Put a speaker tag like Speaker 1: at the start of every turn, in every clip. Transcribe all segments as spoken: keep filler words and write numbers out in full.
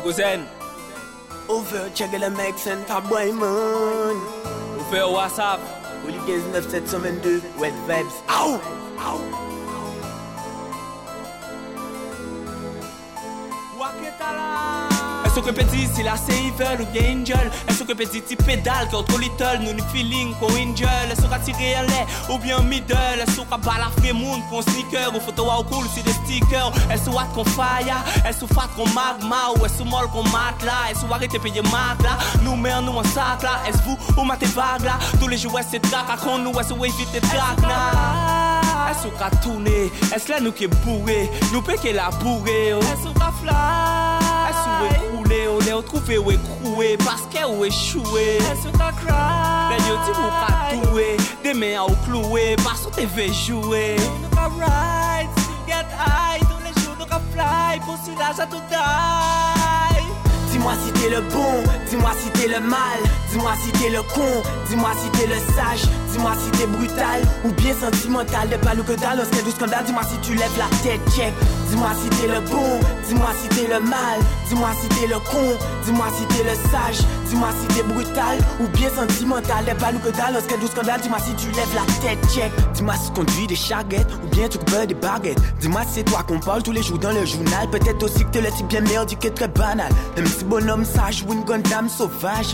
Speaker 1: Cousin.
Speaker 2: Over, check le mec, c'est un taboy, man.
Speaker 1: Over WhatsApp.
Speaker 2: Hooligans neuf sept cent vingt-deux, Wet Vibes. Aouh! Aouh!
Speaker 1: Est-ce que petit c'est la Evil ou bien Angel? Est-ce que petit petit pédale contre Little? Nous nous feeling qu'on Angel. Est-ce qu'on tirer en l'air ou bien middle? Est-ce qu'on balafrer moun qu'on sneaker? Ou photo ou cool c'est des stickers? Est-ce qu'on qu'on fire? Est-ce qu'on fat qu'on magma? Ou est-ce qu'on molle qu'on mat là? Est-ce qu'on arrête payer mat là? Nous mère nous en sac là? Est-ce vous ou matez vague là? Tous les jours c'est track à con nous est-ce qu'on évite les track là? Est-ce qu'on tourner? Est-ce là nous qui bourré? Nous peut qu'elle a bourré? Est-ce qu'on fly? Est-ce qu'on écroulé? On est retrouvé ou écroué? Parce qu'elle est échoué? Est-ce qu'on cry? D'ailleurs tu vous pas doué? Des mains au cloué? Parce qu'on t'avait joué? Nous pas ride, still get high. Tous les jours nous pas fly. Pour celui-là j'ai tout die.
Speaker 2: Dis-moi si t'es le bon, dis-moi si t'es le mal. Dis-moi si t'es le con, dis-moi si t'es le sage. Dis-moi si t'es brutal ou bien sentimental. De pas ou que dalle, lorsqu'il y a du scandale. Dis-moi si tu lèves la tête, check. Dis-moi si t'es le bon, dis-moi si t'es le mal. Dis-moi si t'es le con, dis-moi si t'es le sage. Dis-moi si t'es brutal ou bien sentimental. De pas ou que dalle, lorsqu'il y a du scandale. Dis-moi si tu lèves la tête, check. Dis-moi si tu conduis des charrettes ou bien tu coupes des baguettes. Dis-moi si c'est toi qu'on parle tous les jours dans le journal. Peut-être aussi que t'es le type bien merdique et très banal. Un petit bonhomme sage ou une grande dame sauvage.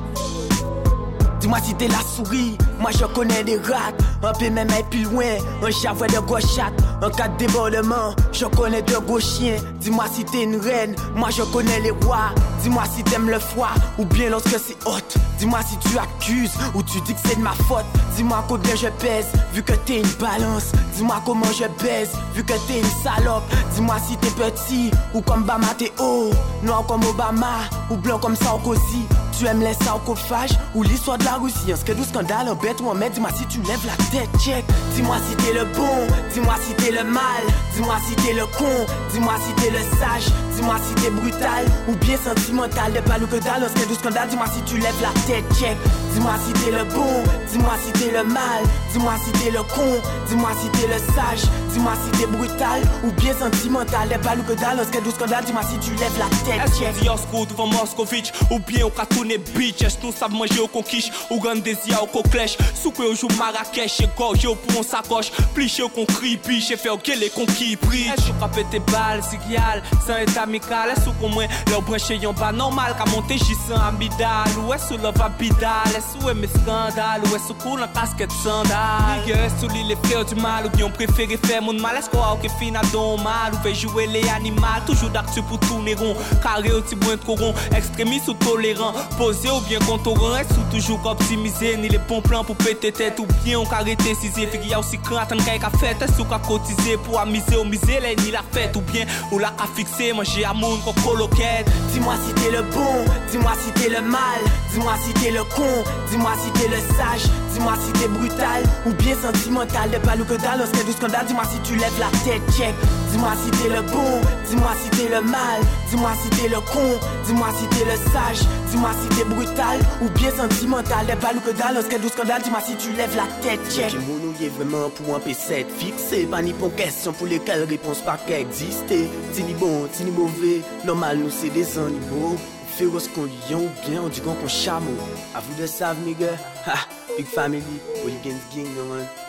Speaker 2: Dis-moi si t'es la souris, moi je connais des rats. Un peu même et plus loin, un chat voit de gros chattes. En cas de débordement, je connais de gros chiens. Dis-moi si t'es une reine, moi je connais les rois. Dis-moi si t'aimes le froid, ou bien lorsque c'est hot. Dis-moi si tu accuses, ou tu dis que c'est de ma faute. Dis-moi combien je pèse, vu que t'es une balance. Dis-moi comment je baise, vu que t'es une salope. Dis-moi si t'es petit, ou comme Bama t'es haut. Noir comme Obama, ou blanc comme Sarkozy. Tu aimes les sarcophages ou l'histoire de la Russie? Un scandale, scandale, un bête ou un mec. Dis-moi si tu lèves la tête, check. Dis-moi si t'es le bon, dis-moi si t'es le mal. Dis-moi si t'es le con, dis-moi si t'es le sage. Dis-moi si t'es brutal ou bien sentimental. De pas ou que dalle, un scandale, scandale. Dis-moi si tu lèves la tête, check. Dis-moi si t'es le bon, dis-moi si t'es le mal. Dis-moi si t'es le con, dis-moi si t'es le sage. Dis-moi si t'es brutal ou bien sentimental. De pas ou que dalle, un scandale, scandale. Dis-moi si tu lèves la tête, check.
Speaker 1: Est-ce qu'on dit Osco devant Moscovitch ou bien au cartoon bitch? Est-ce que nous savons manger au conquiche ou grand désir au coclèche? Soupe au jour Marrakech et gorge pour on sacoche. Pliché au con cri biche et fait au les conquis bridge. Est-ce qu'on frappe tes balles, signal, sans être amical? Est-ce qu'on moins leur branché yon pas normal qu'à monter j'y sans amidal? Ou est-ce qu'on love abidal? Est-ce qu'on aime scandale? Ou est-ce qu'on en casquette sandale? Nigga, est-ce qu'on lit les fleurs du mal ou bien on préfère faire mon mal? Est-ce qu'on a aucun fin à don mal? Ou fait jouer les animaux? Toujours d'actu pour tourner rond. Carré au petit bout trop rond. Extrémiste ou tolérant. Posé ou bien contourant, est-ce ou toujours optimisé? Ni les bons plans pour péter tête ou bien on carrété cisé? Fait qu'il y a aussi crainte en qu'à fait. Est-ce qu'on a cotisé pour amuser ou miser les ni la fête? Ou bien ou la qu'a fixé, manger à moun qu'on coloquette?
Speaker 2: Dis-moi si t'es le bon, dis-moi si t'es le mal. Dis-moi si t'es le con, dis-moi si t'es le sage. Dis-moi si t'es brutal ou bien sentimental. De pas ou que dalle, lorsqu'il y a du scandale. Dis-moi si tu lèves la tête, check. Dis-moi si t'es le bon, dis-moi si t'es le mal. Dis-moi si t'es le con, dis-moi si t'es le sage. Dis-moi si t'es brutal ou bien sentimental. De pas ou que dalle, lorsqu'il y a du scandale. Dis-moi si tu lèves la tête, check. J'ai mon ouïe vraiment pour un P sept fixé. Pas ni pour question pour lesquelles réponse pas qu'exister. Si ni bon, si ni mauvais, normal nous c'est des animaux. Féroce qu'on lion ou bien on dit qu'on chameau. À vous de savent, nigga. Ha, big family, Hooligans gang, no man.